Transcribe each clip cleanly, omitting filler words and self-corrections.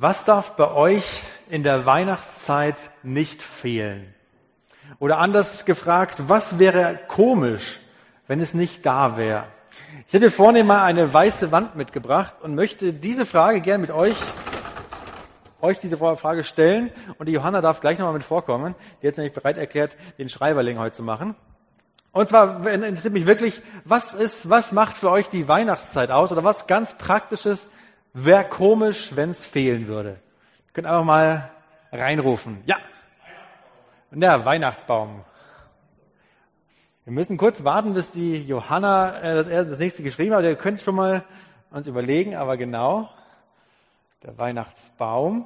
Was darf bei euch in der Weihnachtszeit nicht fehlen? Oder anders gefragt, was wäre komisch, wenn es nicht da wäre? Ich hätte vorne mal eine weiße Wand mitgebracht und möchte diese Frage gern mit euch diese Frage stellen. Und die Johanna darf gleich nochmal mit vorkommen. Die hat sich nämlich bereit erklärt, den Schreiberling heute zu machen. Und zwar interessiert mich wirklich, was macht für euch die Weihnachtszeit aus? Oder was ganz Praktisches wäre komisch, wenn es fehlen würde? Ihr könnt einfach mal reinrufen. Ja. Der Weihnachtsbaum. Wir müssen kurz warten, bis die Johanna das nächste geschrieben hat. Ihr könnt schon mal uns überlegen, aber genau. Der Weihnachtsbaum.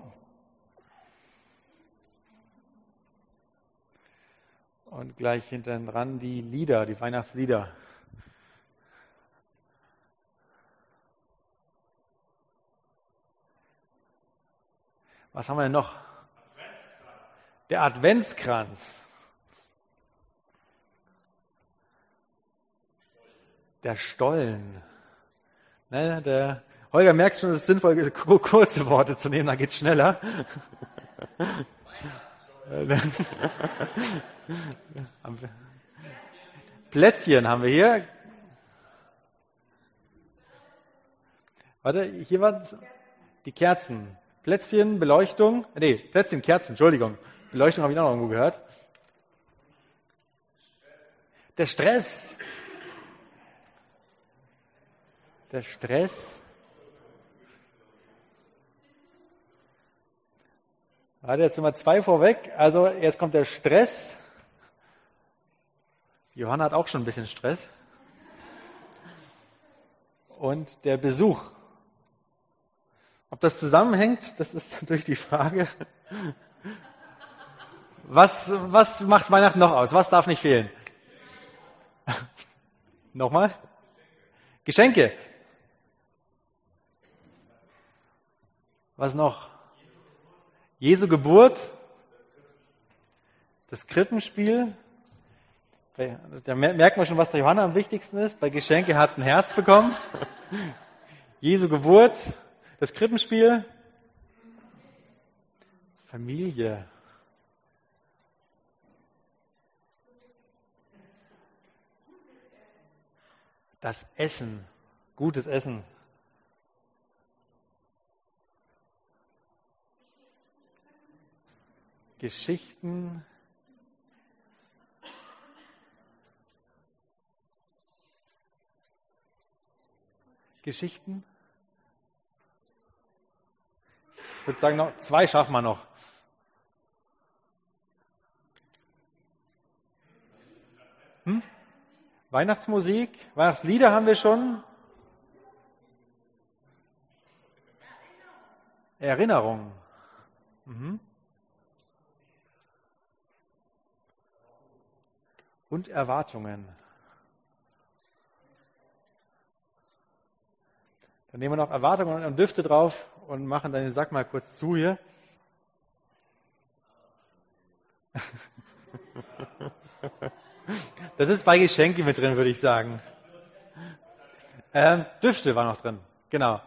Und gleich hinten dran die Lieder, die Weihnachtslieder. Was haben wir denn noch? Der Adventskranz. Der Stollen. Ne, der Holger merkt schon, es ist sinnvoll, kurze Worte zu nehmen, dann geht's schneller. Plätzchen haben wir hier. Warte, hier waren die Kerzen. Plätzchen, Beleuchtung. Plätzchen, Kerzen, Entschuldigung. Beleuchtung habe ich auch noch irgendwo gehört. Der Stress. Der Stress. Warte, jetzt sind wir 2 vorweg. Also jetzt kommt der Stress. Johanna hat auch schon ein bisschen Stress. Und der Besuch. Ob das zusammenhängt, das ist natürlich die Frage. Was macht Weihnachten noch aus? Was darf nicht fehlen? Nochmal? Geschenke. Was noch? Jesu das Krippenspiel. Da merkt man schon, was der Johanna am wichtigsten ist. Bei Geschenke hat ein Herz bekommen. Jesu Geburt, das Krippenspiel. Familie. Das Essen, gutes Essen. Geschichten. Ich würde sagen, noch 2 schaffen wir noch. Weihnachtsmusik, Weihnachtslieder haben wir schon. Erinnerung. Und Erwartungen. Dann nehmen wir noch Erwartungen und Düfte drauf und machen dann den Sack mal kurz zu hier. Das ist bei Geschenke mit drin, würde ich sagen. Düfte war noch drin, genau.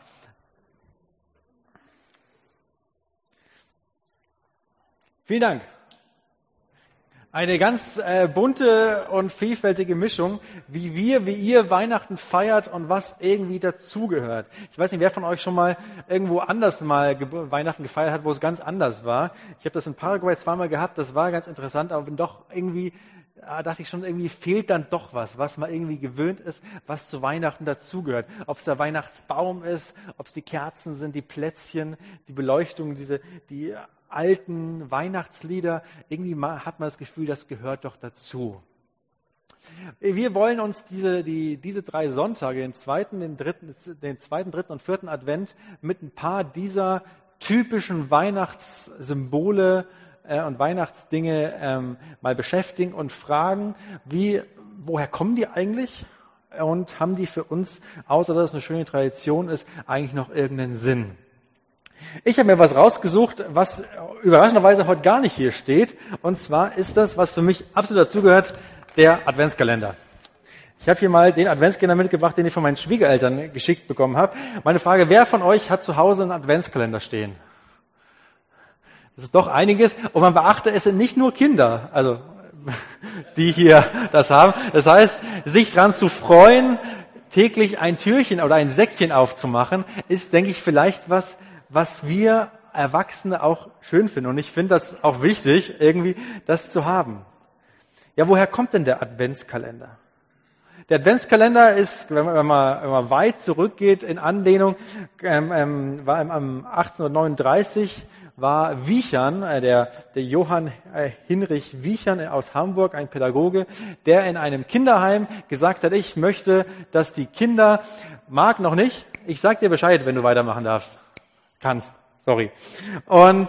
Vielen Dank. Eine ganz bunte und vielfältige Mischung, wie ihr Weihnachten feiert und was irgendwie dazugehört. Ich weiß nicht, wer von euch schon mal irgendwo anders mal Weihnachten gefeiert hat, wo es ganz anders war. Ich habe das in Paraguay 2-mal gehabt, das war ganz interessant, aber doch irgendwie dachte ich schon, irgendwie fehlt dann doch was man irgendwie gewöhnt ist, was zu Weihnachten dazugehört. Ob es der Weihnachtsbaum ist, ob es die Kerzen sind, die Plätzchen, die Beleuchtung, die alten Weihnachtslieder, irgendwie hat man das Gefühl, das gehört doch dazu. Wir wollen uns diese 3 Sonntage, den zweiten, dritten und 4. Advent, mit ein paar dieser typischen Weihnachtssymbole und Weihnachtsdinge mal beschäftigen und fragen, woher kommen die eigentlich? Und haben die für uns, außer dass es eine schöne Tradition ist, eigentlich noch irgendeinen Sinn? Ich habe mir was rausgesucht, was überraschenderweise heute gar nicht hier steht. Und zwar ist das, was für mich absolut dazugehört, der Adventskalender. Ich habe hier mal den Adventskalender mitgebracht, den ich von meinen Schwiegereltern geschickt bekommen habe. Meine Frage, wer von euch hat zu Hause einen Adventskalender stehen? Das ist doch einiges. Und man beachte, es sind nicht nur Kinder, also die hier das haben. Das heißt, sich dran zu freuen, täglich ein Türchen oder ein Säckchen aufzumachen, ist, denke ich, vielleicht was wir Erwachsene auch schön finden. Und ich finde das auch wichtig, irgendwie das zu haben. Ja, woher kommt denn der Adventskalender? Der Adventskalender ist, wenn man weit zurückgeht, in Anlehnung, war am 1839 war Wiechern, der Johann Hinrich Wiechern aus Hamburg, ein Pädagoge, der in einem Kinderheim gesagt hat, ich möchte, dass die Kinder, mag noch nicht, ich sag dir Bescheid, wenn du weitermachen kannst. Und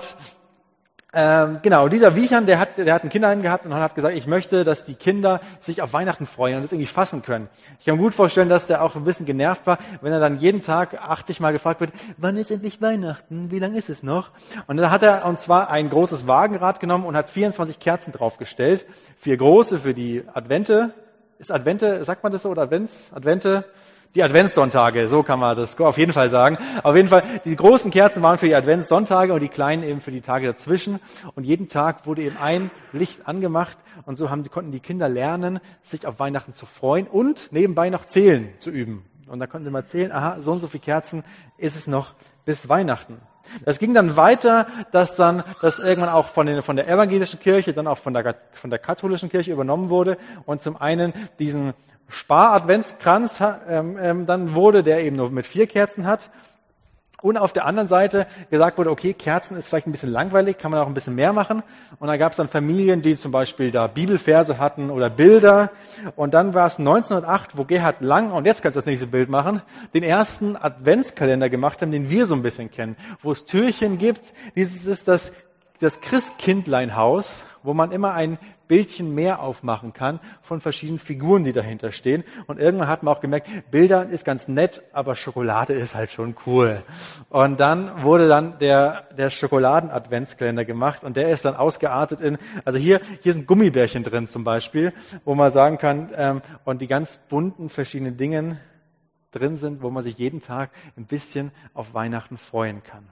genau, dieser Wiechern, der hat ein Kinderheim gehabt und hat gesagt, ich möchte, dass die Kinder sich auf Weihnachten freuen und das irgendwie fassen können. Ich kann mir gut vorstellen, dass der auch ein bisschen genervt war, wenn er dann jeden Tag 80 Mal gefragt wird, wann ist endlich Weihnachten? Wie lange ist es noch? Und dann hat er uns zwar ein großes Wagenrad genommen und hat 24 Kerzen draufgestellt. 4 große für die Advente. Ist Advente, sagt man das so, oder Advente? Die Adventssonntage, so kann man das auf jeden Fall sagen. Auf jeden Fall, die großen Kerzen waren für die Adventssonntage und die kleinen eben für die Tage dazwischen. Und jeden Tag wurde eben ein Licht angemacht und so konnten die Kinder lernen, sich auf Weihnachten zu freuen und nebenbei noch zählen zu üben. Und da konnten sie mal zählen, aha, so und so viele Kerzen ist es noch bis Weihnachten. Das ging dann weiter, dass das irgendwann auch von der evangelischen Kirche, dann auch von der katholischen Kirche übernommen wurde und zum einen diesen Spar-Adventskranz dann wurde, der eben nur mit 4 Kerzen hat. Und auf der anderen Seite gesagt wurde, okay, Kerzen ist vielleicht ein bisschen langweilig, kann man auch ein bisschen mehr machen. Und da gab es dann Familien, die zum Beispiel da Bibelverse hatten oder Bilder. Und dann war es 1908, wo Gerhard Lang, und jetzt kannst du das nächste Bild machen, den ersten Adventskalender gemacht haben, den wir so ein bisschen kennen, wo es Türchen gibt. Dieses ist das Christkindleinhaus, wo man immer ein Bildchen mehr aufmachen kann von verschiedenen Figuren, die dahinter stehen. Und irgendwann hat man auch gemerkt, Bilder ist ganz nett, aber Schokolade ist halt schon cool. Und dann wurde dann der Schokoladen-Adventskalender gemacht und der ist dann ausgeartet also hier sind Gummibärchen drin zum Beispiel, wo man sagen kann, und die ganz bunten verschiedenen Dingen drin sind, wo man sich jeden Tag ein bisschen auf Weihnachten freuen kann.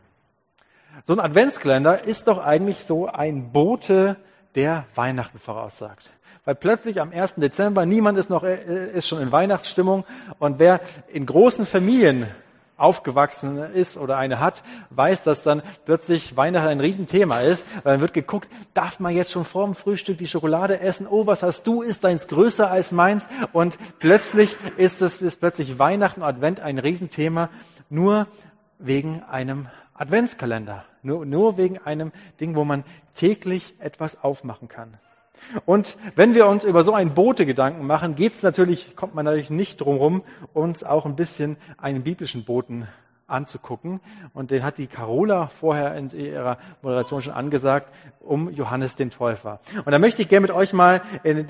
So ein Adventskalender ist doch eigentlich so ein Bote, der Weihnachten voraussagt. Weil plötzlich am 1. Dezember, niemand ist schon in Weihnachtsstimmung und wer in großen Familien aufgewachsen ist oder eine hat, weiß, dass dann plötzlich Weihnachten ein Riesenthema ist, weil dann wird geguckt, darf man jetzt schon vor dem Frühstück die Schokolade essen? Oh, was hast du? Ist deins größer als meins? Und plötzlich ist plötzlich Weihnachten und Advent ein Riesenthema, nur wegen einem Adventskalender. Nur wegen einem Ding, wo man täglich etwas aufmachen kann. Und wenn wir uns über so ein Bote Gedanken machen, kommt man natürlich nicht drum rum, uns auch ein bisschen einen biblischen Boten anzugucken. Und den hat die Carola vorher in ihrer Moderation schon angesagt, um Johannes den Täufer. Und da möchte ich gerne mit euch mal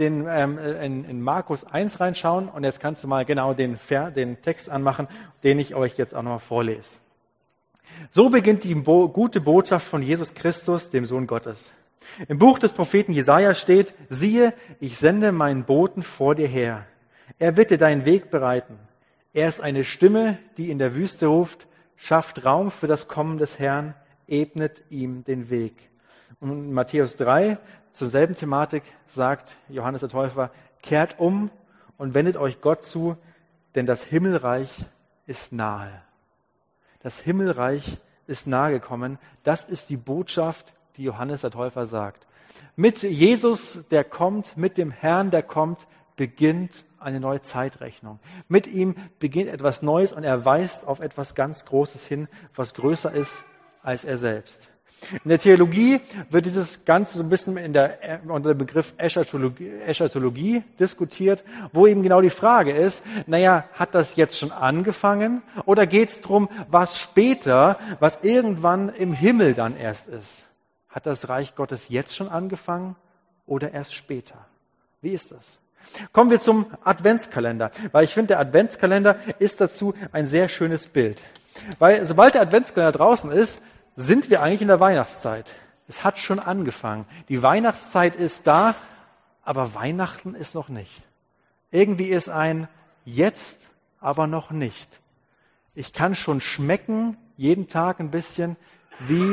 in Markus 1 reinschauen. Und jetzt kannst du mal genau den Text anmachen, den ich euch jetzt auch nochmal vorlese. So beginnt die gute Botschaft von Jesus Christus, dem Sohn Gottes. Im Buch des Propheten Jesaja steht, siehe, ich sende meinen Boten vor dir her. Er wird dir deinen Weg bereiten. Er ist eine Stimme, die in der Wüste ruft, schafft Raum für das Kommen des Herrn, ebnet ihm den Weg. Und in Matthäus 3, zur selben Thematik, sagt Johannes der Täufer, kehrt um und wendet euch Gott zu, denn das Himmelreich ist nahe. Das Himmelreich ist nahe gekommen. Das ist die Botschaft, die Johannes der Täufer sagt. Mit Jesus, der kommt, mit dem Herrn, der kommt, beginnt eine neue Zeitrechnung. Mit ihm beginnt etwas Neues und er weist auf etwas ganz Großes hin, was größer ist als er selbst. In der Theologie wird dieses Ganze so ein bisschen unter dem Begriff Eschatologie diskutiert, wo eben genau die Frage ist, hat das jetzt schon angefangen oder geht es darum, was später, was irgendwann im Himmel dann erst ist? Hat das Reich Gottes jetzt schon angefangen oder erst später? Wie ist das? Kommen wir zum Adventskalender, weil ich finde, der Adventskalender ist dazu ein sehr schönes Bild. Weil sobald der Adventskalender draußen ist, sind wir eigentlich in der Weihnachtszeit. Es hat schon angefangen. Die Weihnachtszeit ist da, aber Weihnachten ist noch nicht. Irgendwie ist ein jetzt, aber noch nicht. Ich kann schon schmecken, jeden Tag ein bisschen, wie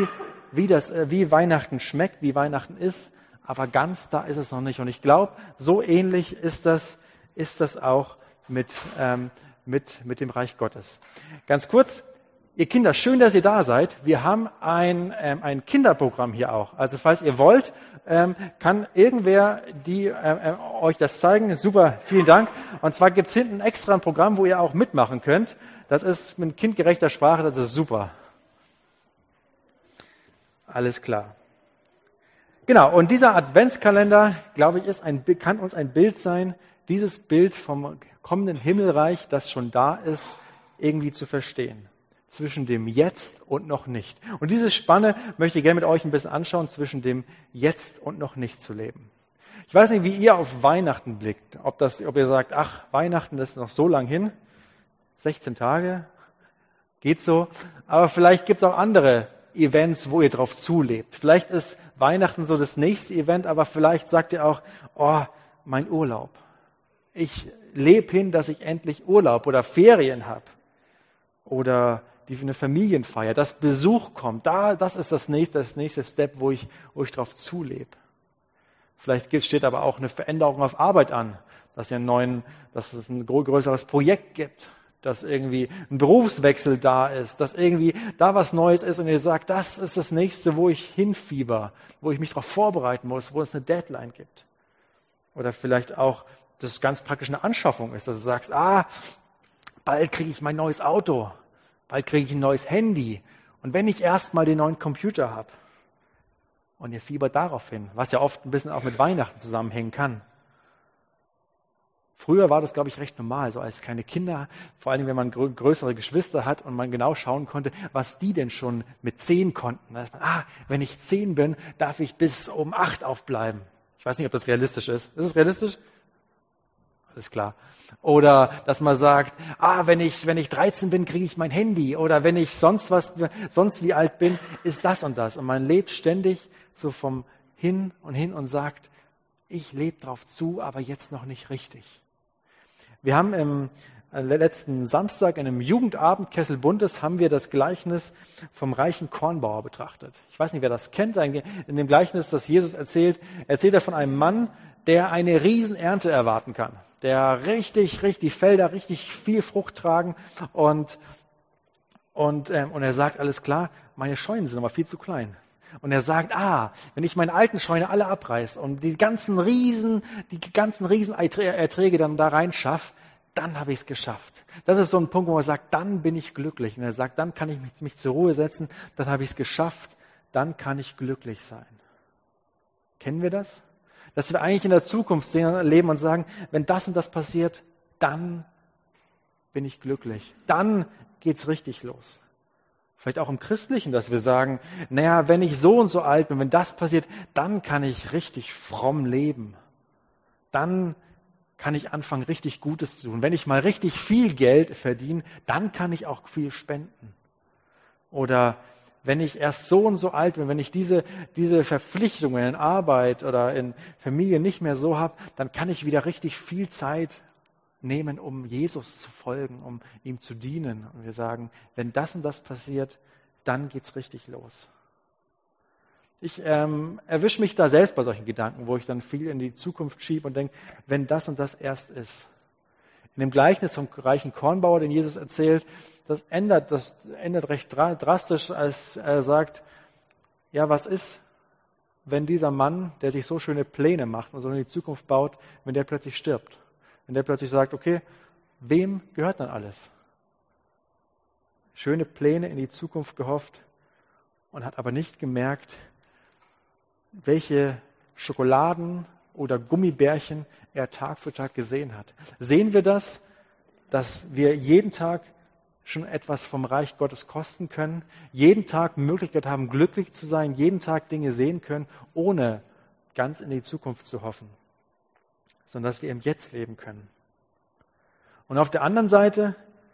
wie Weihnachten schmeckt, wie Weihnachten ist, aber ganz da ist es noch nicht. Und ich glaube, so ähnlich ist das auch mit dem Reich Gottes. Ganz kurz, ihr Kinder, schön, dass ihr da seid. Wir haben ein Kinderprogramm hier auch. Also falls ihr wollt, kann irgendwer euch das zeigen. Super, vielen Dank. Und zwar gibt's hinten extra ein Programm, wo ihr auch mitmachen könnt. Das ist mit kindgerechter Sprache, das ist super. Alles klar. Genau, und dieser Adventskalender, glaube ich, kann uns ein Bild sein, dieses Bild vom kommenden Himmelreich, das schon da ist, irgendwie zu verstehen. Zwischen dem Jetzt und noch nicht. Und diese Spanne möchte ich gerne mit euch ein bisschen anschauen, zwischen dem Jetzt und noch nicht zu leben. Ich weiß nicht, wie ihr auf Weihnachten blickt. Ob ihr sagt, ach, Weihnachten, das ist noch so lang hin. 16 Tage, geht so. Aber vielleicht gibt es auch andere Events, wo ihr drauf zulebt. Vielleicht ist Weihnachten so das nächste Event, aber vielleicht sagt ihr auch, oh, mein Urlaub. Ich lebe hin, dass ich endlich Urlaub oder Ferien habe. Oder eine Familienfeier, dass Besuch kommt. Das ist das nächste Step, wo ich drauf zulebe. Vielleicht steht aber auch eine Veränderung auf Arbeit an, dass es ein größeres Projekt gibt, dass irgendwie ein Berufswechsel da ist, dass irgendwie da was Neues ist und ihr sagt, das ist das nächste, wo ich hinfieber, wo ich mich darauf vorbereiten muss, wo es eine Deadline gibt. Oder vielleicht auch, dass es ganz praktisch eine Anschaffung ist, dass du sagst, bald kriege ich mein neues Auto, bald kriege ich ein neues Handy und wenn ich erst mal den neuen Computer habe. Und ihr fiebert darauf hin, was ja oft ein bisschen auch mit Weihnachten zusammenhängen kann. Früher war das, glaube ich, recht normal, so als kleine Kinder, vor allem wenn man größere Geschwister hat und man genau schauen konnte, was die denn schon mit 10 konnten. Da ist man, wenn ich 10 bin, darf ich bis um 8 aufbleiben. Ich weiß nicht, ob das realistisch ist. Ist es realistisch? Alles klar. Oder dass man sagt, wenn ich 13 bin, kriege ich mein Handy. Oder wenn ich sonst wie alt bin, ist das und das. Und man lebt ständig so vom Hin und sagt, ich lebe drauf zu, aber jetzt noch nicht richtig. Wir haben im letzten Samstag in einem Jugendabend Kessel Buntes haben wir das Gleichnis vom reichen Kornbauer betrachtet. Ich weiß nicht, wer das kennt. In dem Gleichnis, das Jesus erzählt er von einem Mann, der eine Riesenernte erwarten kann. Der richtig Felder, richtig viel Frucht tragen und er sagt, alles klar, meine Scheunen sind aber viel zu klein. Und er sagt, wenn ich meine alten Scheune alle abreiße und die ganzen riesen Erträge dann da rein schaffe, dann habe ich es geschafft. Das ist so ein Punkt, wo man sagt, dann bin ich glücklich. Und er sagt, dann kann ich mich zur Ruhe setzen, dann habe ich es geschafft, dann kann ich glücklich sein. Kennen wir das? Dass wir eigentlich in der Zukunft leben und sagen, wenn das und das passiert, dann bin ich glücklich. Dann geht's richtig los. Vielleicht auch im Christlichen, dass wir sagen, wenn ich so und so alt bin, wenn das passiert, dann kann ich richtig fromm leben. Dann kann ich anfangen, richtig Gutes zu tun. Wenn ich mal richtig viel Geld verdiene, dann kann ich auch viel spenden. Oder wenn ich erst so und so alt bin, wenn ich diese Verpflichtungen in Arbeit oder in Familie nicht mehr so habe, dann kann ich wieder richtig viel Zeit nehmen, um Jesus zu folgen, um ihm zu dienen. Und wir sagen, wenn das und das passiert, dann geht's richtig los. Ich erwische mich da selbst bei solchen Gedanken, wo ich dann viel in die Zukunft schiebe und denke, wenn das und das erst ist. In dem Gleichnis vom reichen Kornbauer, den Jesus erzählt, das ändert recht drastisch, als er sagt, was ist, wenn dieser Mann, der sich so schöne Pläne macht und so in die Zukunft baut, wenn der plötzlich stirbt? Wenn der plötzlich sagt, okay, wem gehört dann alles? Schöne Pläne in die Zukunft gehofft und hat aber nicht gemerkt, welche Schokoladen oder Gummibärchen er Tag für Tag gesehen hat. Sehen wir das, dass wir jeden Tag schon etwas vom Reich Gottes kosten können, jeden Tag Möglichkeit haben, glücklich zu sein, jeden Tag Dinge sehen können, ohne ganz in die Zukunft zu hoffen, sondern dass wir im Jetzt leben können. Und auf der anderen Seite,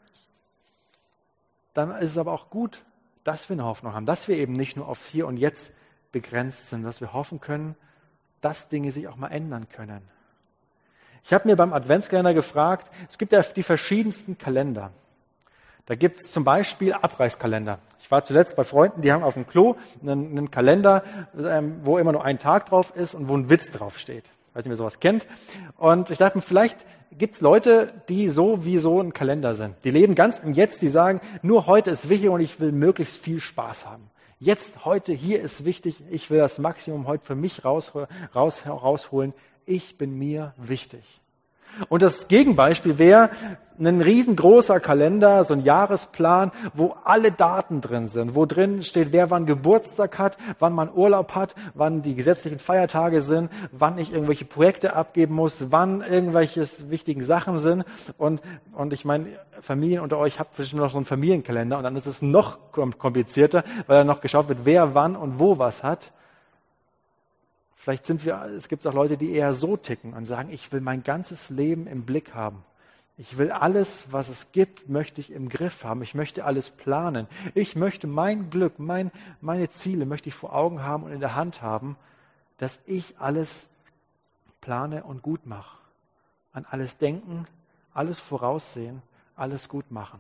dann ist es aber auch gut, dass wir eine Hoffnung haben, dass wir eben nicht nur auf Hier und Jetzt begrenzt sind, dass wir hoffen können, dass Dinge sich auch mal ändern können. Ich habe mir beim Adventskalender gefragt, es gibt ja die verschiedensten Kalender. Da gibt es zum Beispiel Abreißkalender. Ich war zuletzt bei Freunden, die haben auf dem Klo einen Kalender, wo immer nur ein Tag drauf ist und wo ein Witz drauf steht. Ich weiß nicht, wer sowas kennt. Und ich dachte mir, vielleicht gibt es Leute, die so wie so ein Kalender sind. Die leben ganz im Jetzt, die sagen, nur heute ist wichtig und ich will möglichst viel Spaß haben. Jetzt, heute, hier ist wichtig, ich will das Maximum heute für mich rausholen. Ich bin mir wichtig. Und das Gegenbeispiel wäre ein riesengroßer Kalender, so ein Jahresplan, wo alle Daten drin sind, wo drin steht, wer wann Geburtstag hat, wann man Urlaub hat, wann die gesetzlichen Feiertage sind, wann ich irgendwelche Projekte abgeben muss, wann irgendwelche wichtigen Sachen sind. Und ich meine, Familien unter euch habt bestimmt noch so einen Familienkalender und dann ist es noch komplizierter, weil dann noch geschaut wird, wer wann und wo was hat. Vielleicht es gibt auch Leute, die eher so ticken und sagen, ich will mein ganzes Leben im Blick haben. Ich will alles, was es gibt, möchte ich im Griff haben. Ich möchte alles planen. Ich möchte mein Glück, meine Ziele möchte ich vor Augen haben und in der Hand haben, dass ich alles plane und gut mache. An alles denken, alles voraussehen, alles gut machen.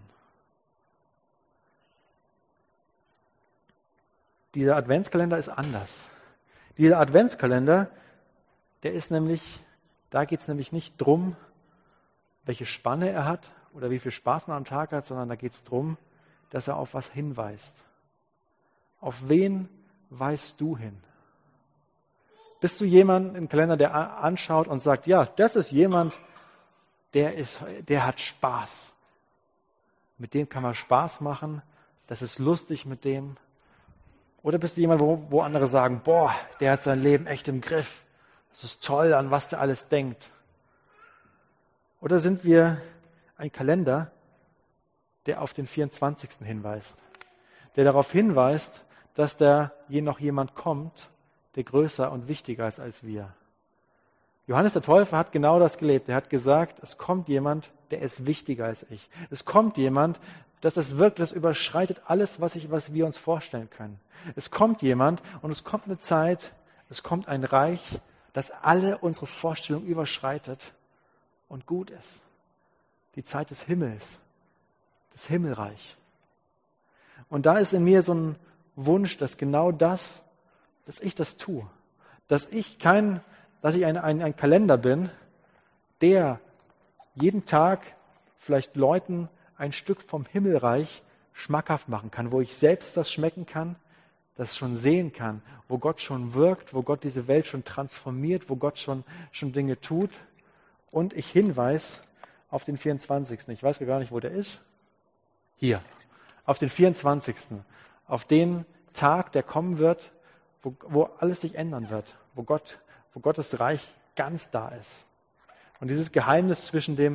Dieser Adventskalender ist anders. Dieser Adventskalender, da geht es nämlich nicht drum, welche Spanne er hat oder wie viel Spaß man am Tag hat, sondern da geht es darum, dass er auf was hinweist. Auf wen weist du hin? Bist du jemand im Kalender, der anschaut und sagt, ja, das ist jemand, der hat Spaß. Mit dem kann man Spaß machen, das ist lustig mit dem. Oder bist du jemand, wo andere sagen, boah, der hat sein Leben echt im Griff. Das ist toll, an was der alles denkt. Oder sind wir ein Kalender, der auf den 24. hinweist? Der darauf hinweist, dass da noch jemand kommt, der größer und wichtiger ist als wir. Johannes der Täufer hat genau das gelebt. Er hat gesagt, es kommt jemand, der ist wichtiger als ich. Es kommt jemand, das überschreitet alles, was wir uns vorstellen können. Es kommt jemand und es kommt eine Zeit, es kommt ein Reich, das alle unsere Vorstellungen überschreitet und gut ist. Die Zeit des Himmels, das Himmelreich. Und da ist in mir so ein Wunsch, dass ich das tue. Dass ich ein Kalender bin, der jeden Tag vielleicht Leuten ein Stück vom Himmelreich schmackhaft machen kann, wo ich selbst das schmecken kann, das schon sehen kann, wo Gott schon wirkt, wo Gott diese Welt schon transformiert, wo Gott schon Dinge tut. Und ich hinweise auf den 24. Ich weiß gar nicht, wo der ist. Hier, auf den 24. Auf den Tag, der kommen wird, wo alles sich ändern wird, wo Gottes Reich ganz da ist. Und dieses Geheimnis zwischen dem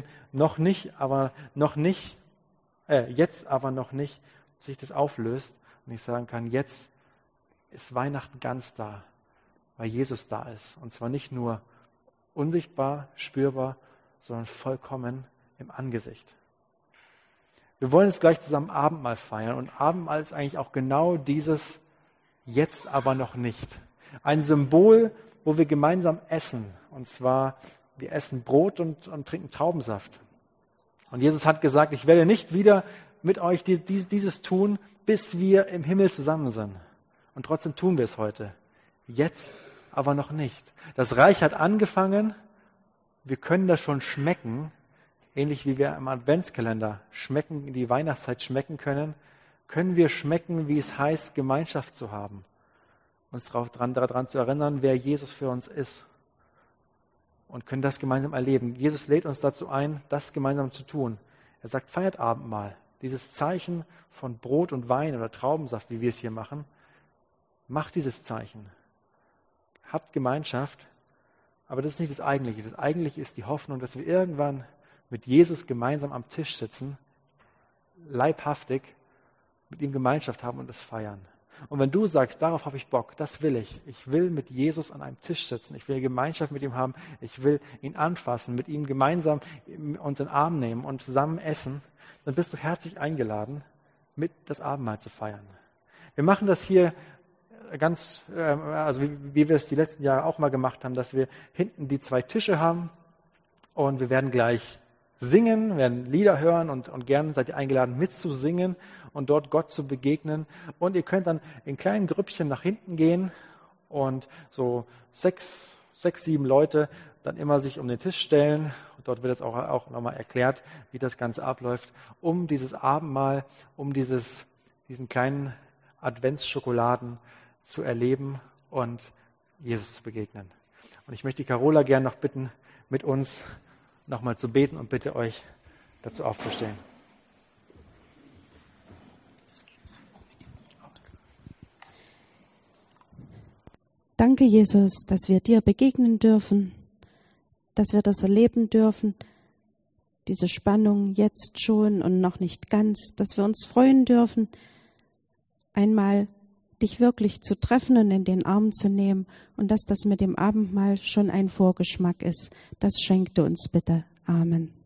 jetzt aber noch nicht, sich das auflöst und ich sagen kann, jetzt ist Weihnachten ganz da, weil Jesus da ist. Und zwar nicht nur unsichtbar, spürbar, sondern vollkommen im Angesicht. Wir wollen jetzt gleich zusammen Abendmahl feiern. Und Abendmahl ist eigentlich auch genau dieses jetzt aber noch nicht. Ein Symbol, wo wir gemeinsam essen. Und zwar, wir essen Brot und trinken Traubensaft. Und Jesus hat gesagt, ich werde nicht wieder mit euch dieses tun, bis wir im Himmel zusammen sind. Und trotzdem tun wir es heute. Jetzt aber noch nicht. Das Reich hat angefangen. Wir können das schon schmecken. Ähnlich wie wir im Adventskalender die Weihnachtszeit schmecken können, können wir schmecken, wie es heißt, Gemeinschaft zu haben. Uns daran zu erinnern, wer Jesus für uns ist. Und können das gemeinsam erleben. Jesus lädt uns dazu ein, das gemeinsam zu tun. Er sagt, feiert Abendmahl. Dieses Zeichen von Brot und Wein oder Traubensaft, wie wir es hier machen, macht dieses Zeichen. Habt Gemeinschaft, aber das ist nicht das Eigentliche. Das Eigentliche ist die Hoffnung, dass wir irgendwann mit Jesus gemeinsam am Tisch sitzen, leibhaftig mit ihm Gemeinschaft haben und es feiern. Und wenn du sagst, darauf habe ich Bock, das will ich. Ich will mit Jesus an einem Tisch sitzen. Ich will Gemeinschaft mit ihm haben. Ich will ihn anfassen, mit ihm gemeinsam uns in den Arm nehmen und zusammen essen. Dann bist du herzlich eingeladen, mit das Abendmahl zu feiern. Wir machen das hier ganz, wie wir es die letzten Jahre auch mal gemacht haben, dass wir hinten die 2 Tische haben und wir werden gleich singen, wir werden Lieder hören und gern seid ihr eingeladen mitzusingen und dort Gott zu begegnen. Und ihr könnt dann in kleinen Grüppchen nach hinten gehen und so 6, 7 Leute dann immer sich um den Tisch stellen. Und dort wird es auch nochmal erklärt, wie das Ganze abläuft, um dieses Abendmahl, um diesen kleinen Adventsschokoladen zu erleben und Jesus zu begegnen. Und ich möchte die Carola gern noch bitten, mit uns nochmal zu beten und bitte euch dazu aufzustehen. Danke, Jesus, dass wir dir begegnen dürfen, dass wir das erleben dürfen, diese Spannung jetzt schon und noch nicht ganz, dass wir uns freuen dürfen, einmal dich wirklich zu treffen und in den Arm zu nehmen und dass das mit dem Abendmahl schon ein Vorgeschmack ist. Das schenk du uns bitte. Amen.